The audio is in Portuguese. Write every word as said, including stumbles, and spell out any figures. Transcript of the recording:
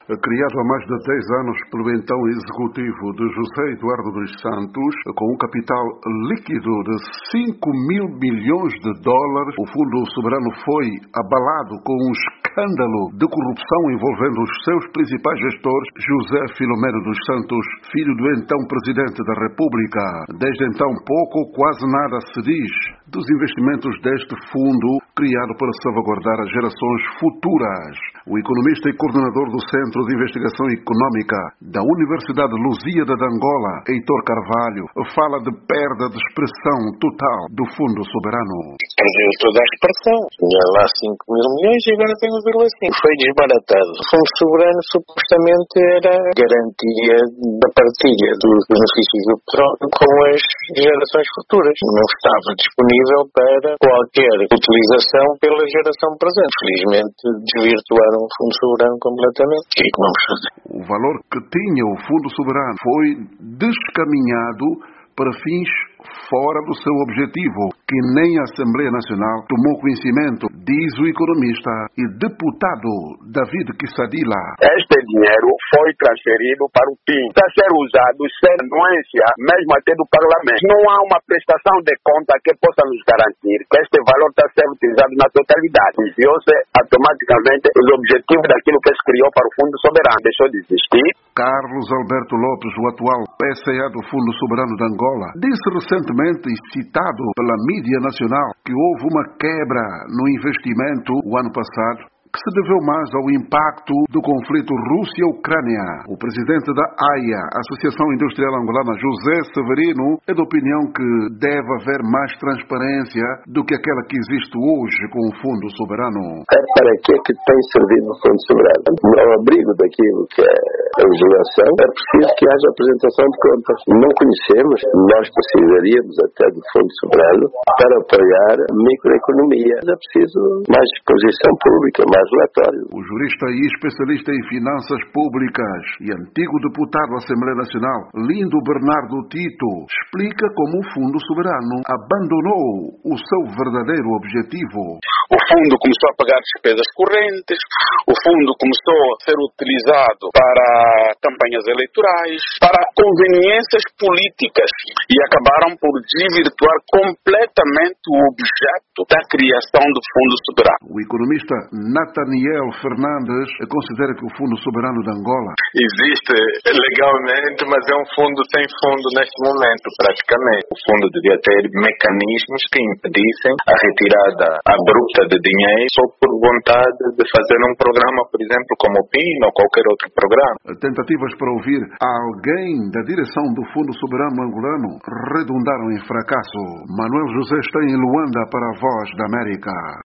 criado há mais de dez anos pelo então executivo de José Eduardo dos Santos, com um capital líquido de cinco mil bilhões de dólares, o Fundo Soberano foi abalado com um escândalo de corrupção envolvendo os seus principais gestores, José Filomeno dos Santos, filho do então Presidente da República. Desde então, pouco ou quase nada se diz dos investimentos deste fundo criado para salvaguardar as gerações futuras. O economista e coordenador do Centro de Investigação Econômica da Universidade Lusíada de Angola, Heitor Carvalho, fala de perda de expressão total do Fundo Soberano. Perdeu toda a expressão. Tinha lá cinco mil milhões e agora tem um vírgula cinco. Foi desbaratado. O Fundo Soberano supostamente era garantia da partilha dos benefícios do petróleo com as gerações futuras. Não estava disponível para qualquer utilização pela geração presente. Felizmente desvirtuaram o Fundo Soberano completamente. O que é que vamos fazer? O valor que tinha o Fundo Soberano foi descaminhado para fins fora do seu objetivo, que nem a Assembleia Nacional tomou conhecimento, diz o economista e deputado David Kissadila. Este dinheiro foi transferido para o P I M. Está a ser usado sem anuência, mesmo até do Parlamento. Não há uma prestação de conta que possa nos garantir que este valor está a ser utilizado na totalidade. Desviou-se automaticamente os objetivos daquilo que se criou para o Fundo Soberano. Deixou de existir. Carlos Alberto Lopes, o atual P C A do Fundo Soberano de Angola, disse recentemente e citado pela mídia nacional que houve uma quebra no investimento o ano passado, que se deveu mais ao impacto do conflito Rússia-Ucrânia. O presidente da A I A, Associação Industrial Angolana, José Severino, é da opinião que deve haver mais transparência do que aquela que existe hoje com o Fundo Soberano. É para que é que tem servido o Fundo Soberano? Ao abrigo daquilo que é a legislação, é preciso que haja apresentação de contas. Não conhecemos, nós precisaríamos até do Fundo Soberano para apoiar a microeconomia. É preciso mais exposição pública, mais relatório. O jurista e especialista em finanças públicas e antigo deputado da Assembleia Nacional, Lindo Bernardo Tito, explica como o Fundo Soberano abandonou o seu verdadeiro objetivo. O fundo começou a pagar despesas correntes, o fundo começou a ser utilizado para campanhas eleitorais, para conveniências políticas e acabaram por desvirtuar completamente o objeto da criação do Fundo Soberano. O economista Nathaniel Fernandes considera que o Fundo Soberano de Angola existe legalmente, mas é um fundo sem fundo neste momento, praticamente. O fundo devia ter mecanismos que impedissem a retirada abrupta de dinheiro só por vontade de fazer um programa, por exemplo, como o P I M ou qualquer outro programa. Tentativas para ouvir alguém da direção do Fundo Soberano angolano redundaram em fracasso. Manuel José está em Luanda para a Voz da América.